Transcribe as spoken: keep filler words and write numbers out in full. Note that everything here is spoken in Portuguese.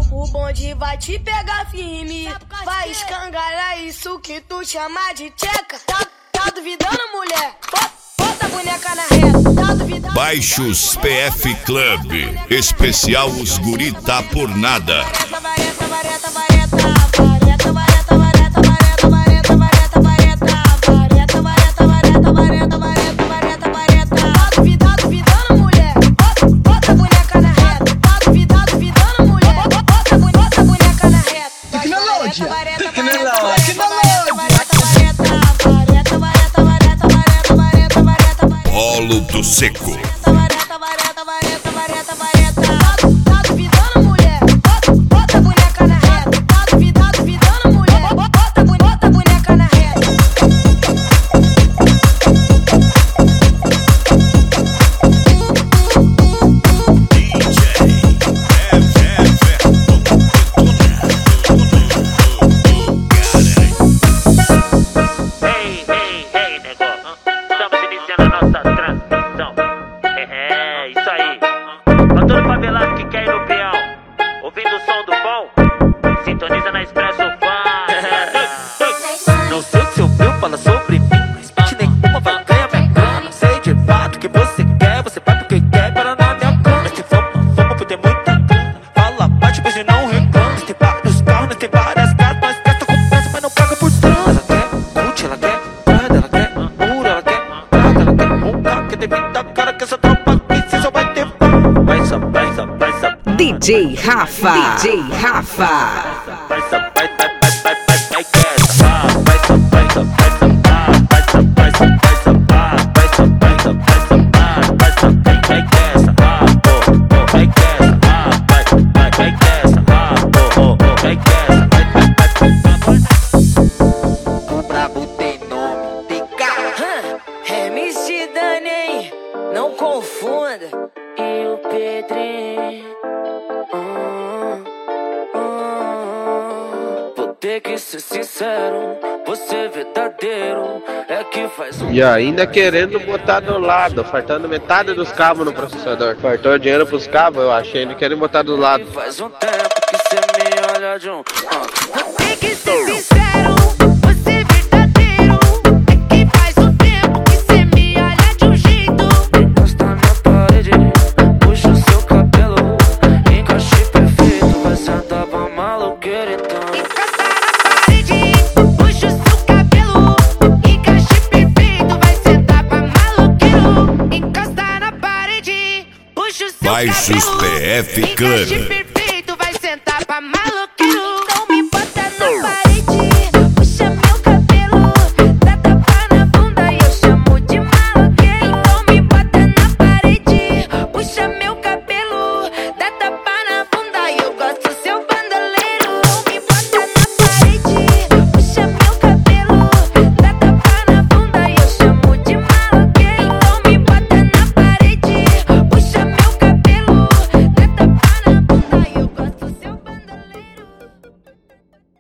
O bonde vai te pegar firme, vai escangalhar isso que tu chama de tcheca. Tá, tá duvidando, mulher? Bota a boneca na reta, tá duvidando? Baixos P F Club, especial Os Guri Tá Por Nada. Vareta, vareta, vareta, vareta, vareta, vareta, vareta, vareta, vareta, vareta, vareta, vareta, vareta, vareta, vareta, vareta, vareta. Tá duvidando, duvidando, mulher? Bota a boneca na reta. Tá duvidando, duvidando, mulher? Bota a boneca na reta. Tecnologia, Vareta, tecnologia, vareta, vareta, vareta, vareta, vareta, vareta, vareta, vareta. Polo do Seco. Vareta, vareta, vareta, vareta, vareta. Tá duvidando, mulher? Bota a boneca na reta. Tá duvidando, duvidando, mulher? Bota a boneca na reta. Ei, ei, ei, nego. Estamos iniciando a nossa transmissão. É, isso aí. Pra todo favelado que quer ir no peão, ouvindo o som do bom, sintoniza na Expresso Fã. Não sei o que você ouviu, fala sobre mim, mas bitch nenhuma vai ganhar minha grana. Sei de fato o que você quer, você vai porque quer para na minha cama. Mas se vamos, vamos por ter muita grana. Fala, bate, mas não reclama. Nós tem vários carros, nós tem várias casas, nós gasta com pressa, mas não paga por trans. Ela quer Gucci, ela quer Prada, ela quer Mura, ela quer Prada, ela quer um carro que tem muita cara que essa tropa aqui cê só vai ter fã. Vai só, vai só, vai só. D J Rafa, D J Rafa. Vai só, vai, vai, vai, vai, vai, vai que essa. Ah, vai só, vai só, vai só. Ah, vai só, vai só, vai só. Ah, vai só, vai só, vai só. Ah, vai só, vai, vai que essa. Ah, oh, oh, vai que essa. Ah, vai, vai, vai que essa. Ah, oh, oh, oh, vai que essa. Vai, vai, vai, vai. O brabo tem nome, tem cara. É M C Dani, hein? Não confunda. E o Pedrinho. Hum, hum. Vou ter que ser sincero, você verdadeiro é que faz um. E ainda querendo botar do lado, faltando metade dos cabos no processador. Faltou dinheiro pros cabos, eu achei. Ele querendo botar do lado. Faz um tempo que cê me olha de um. Vou ter que ser sincero, você verdadeiro é que faz um tempo que cê me olha de um jeito. Encosta na parede, puxa o seu cabelo, encaixe perfeito, vai sentar pra maloqueira então. Encosta na parede, puxa o seu cabelo, encaixe perfeito, vai sentar pra maloqueiro. Encosta na parede, puxa o seu cabelo, Baixos P F encaixe Club. perfeito.